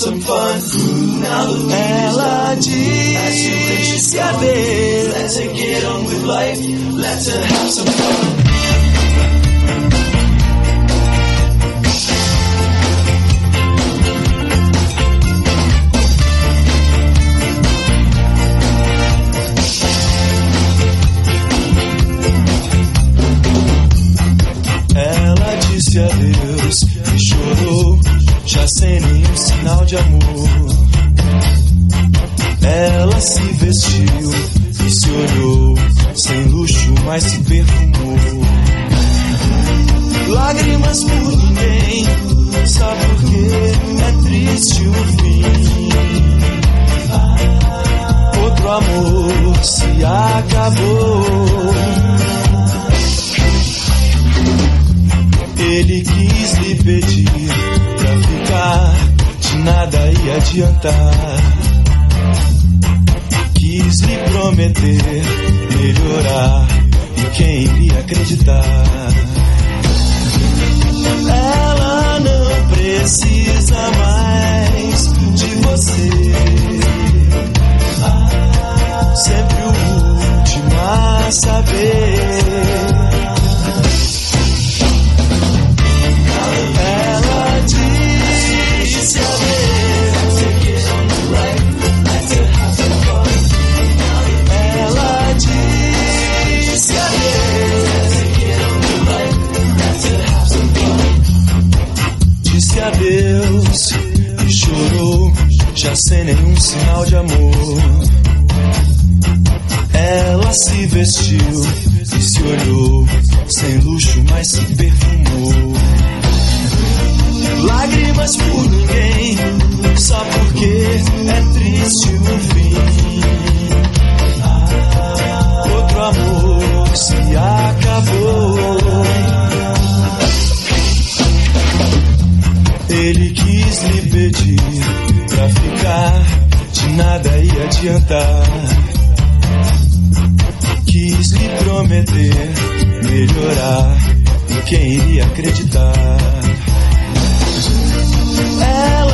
some fun. Ela disse adeus. Let's get on with life. Let's have some fun. Ela disse adeus e chorou, já sem nenhum sinal de amor. Ela se vestiu e se olhou, sem luxo, mas se perfumou. Lágrimas por ninguém, só porque é triste o fim. Outro amor se acabou. Ele quis lhe pedir pra ficar, de nada ia adiantar. Quis lhe prometer melhorar, e quem iria acreditar? Ela não precisa mais de você. Sempre o último a saber. Ela disse adeus. Ela disse adeus. Disse adeus e chorou, já sem nenhum sinal de amor. Ela se vestiu e se olhou, sem luxo, mas se perfumou. Lágrimas por ninguém, só porque é triste o fim. Outro amor se acabou. Ele quis lhe pedir pra ficar, de nada ia adiantar. Quis lhe prometer melhorar, e quem iria acreditar? Ela